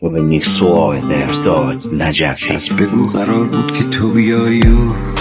یک سوال داد نجفی. پس بگو قرار بود که تو بیایی و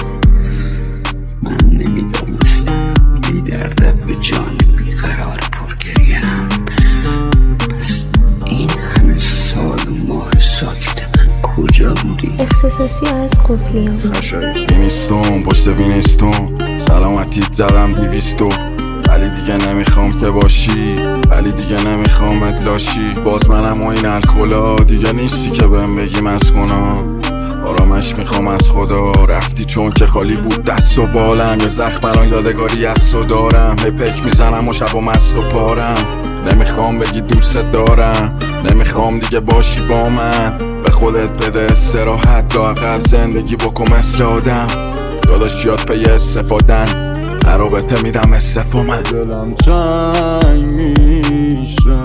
من نمیدانستم بی دردت به جان بیقرار پرگریم. پس این همه سال و ماه ساکت من کجا بودی؟ اختصاصی از قفلیان وینستون پشت وینستون سلامتیت زدم 200 ولی دیگه نمیخوام که باشی، ولی دیگه نمیخوام ادلاشی. باز منم و این الکلا دیگه نیستی که بهم بگی مسکونم. آرامش میخوام از خدا، رفتی چون که خالی بود دست و بالم. یه زخم الان یادگاری از تو دارم، هی پک میزنم و شب و مست و پارم. نمیخوام بگی دوست دارم، نمیخوام دیگه باشی با من. به خودت بده استراحت، لااقل زندگی بکن مثل آدم. داداش یاد پی استفادن، رابطه میدم استفا. من دلم تنگ میشه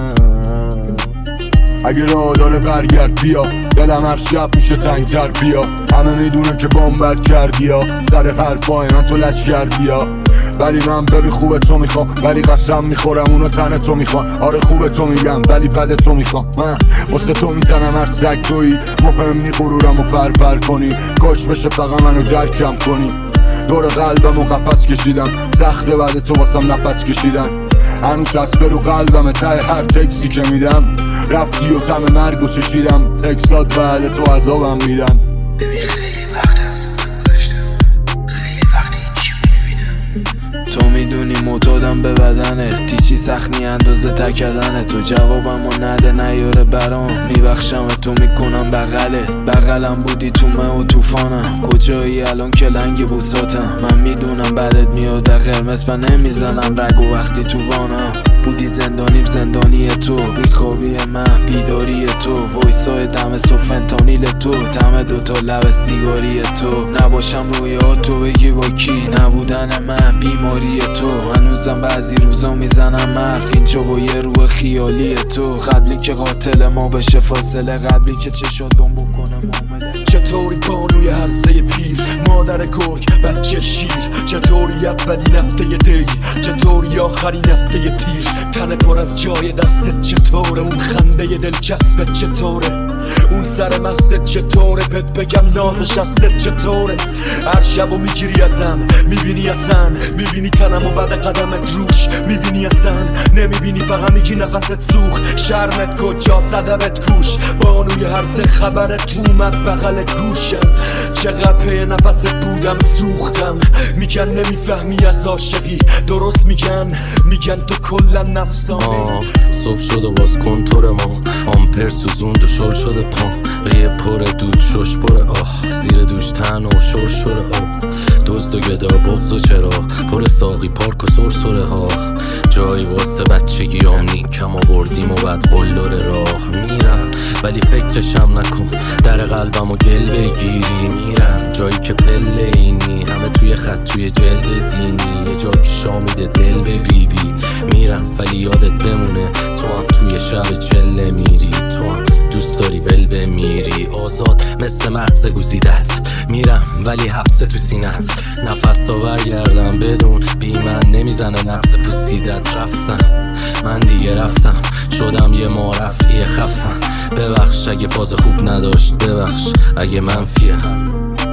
اگه راه داره برگرد بیا، دلم هر شب میشه تنگتر بیا. همه میدونن که بامبت کردی ها، سر حرفای من تو لچ کردی ها. ولی من ببی خوب تو میخوام، ولی قسم میخورم اونو تن تو میخوام. آره خوب تو میگم ولی بد تو میخوام. من واسه تو میزنم هر سگ تویی، مهم نی غرورم و پر کنی. کاش بشه فقط منو درکم کنی. دور قلبم و قفس کشیدم، سخته بعد تو واسم نفس کشیدن. هنوز چسبه رو قلبم ته هر تکسی که میدم. رفتی و طعم مرگو چشیدم، تکسات بعد تو عذابم میدن. ببین خیلی وقت از من گذاشتم، خیلی وقت هیچی نمیبینم. تو میدونی معتادم به بدنه، تیچی سخت نی اندازه تکدنه. تو جوابمو نده نیاره برام، میبخشم تو میکنم بغلت. بغلم بودی تو من و توفانم، کجایی الان که لنگ بوساتم. من میدونم بعدت میاد قرمز، من نمیزنم رگ و وقتی تو وانم. بودی زندانیم زندانی تو، بیخوابی من بیداری تو. وایسای دم سوفنتانیل تو، طعم دوتا لب سیگاری تو. نباشم رویا تو بگی با کی، نبودن من بیماری تو. هنوزم بعضی روزا میزنم حرف اینجا با یه روح خیالی تو. قبلی که قاتل ما بشه فاصله، قبلی که چشاتون بکنه معامله. چطوری بانوی هرزه پیر، مادر گرگ بچه شیر. چطوری اولی نفته دی، چطوری آخری نفته تیر. تن پر از جای دستت چطوره، اون خنده دلچسبت چطوره، اون سر مستت چطوره. بهت بگم نازش هستت چطوره. هر شبو میگیری ازم، میبینی اصلا، میبینی تنم و بعد قدمت روش. میبینی اصلا نمیبینی، فقط میگی نفست سوخ. شرمت کجا صدبت کوش، بانوی هرزه خبرت اومد بغل گوشم. چقدر پی نفست بودم سوختم. میگن نمیفهمی از عاشقی، درست میگن تو کلا نفسانی. صبح شد و باز کنتور ما، آمپر سوزوند و شل شده پام. ریه پر دود شش پر آه، زیر دوش تن و شرشور آب. دزد و گدا بغض و چرا، پر ساقی پارک و سرسره ها. جایی واسه بچگی آمنی کم آوردیم و بعد قلدر راه. میرم ولی فکرشم نکن، در قلبم و گل بگیری. میرم جایی که پله اینی، همه توی خط توی جلد دینی. یه جا که شامیده دل به بیبی. میرم ولی یادت بمونه، تو هم توی شب چله میری. تو هم دوست داری ول بمیری، آزاد مثل مغز گوزیدت. میرم ولی حبس تو سینت، نفس تا برگردم بدون بی من نمیزنه نفس پوسیدت. رفتم من دیگه رفتم، شدم یه معرفی خفن. ببخش اگه فاز خوب نداشت، ببخش اگه منفیه.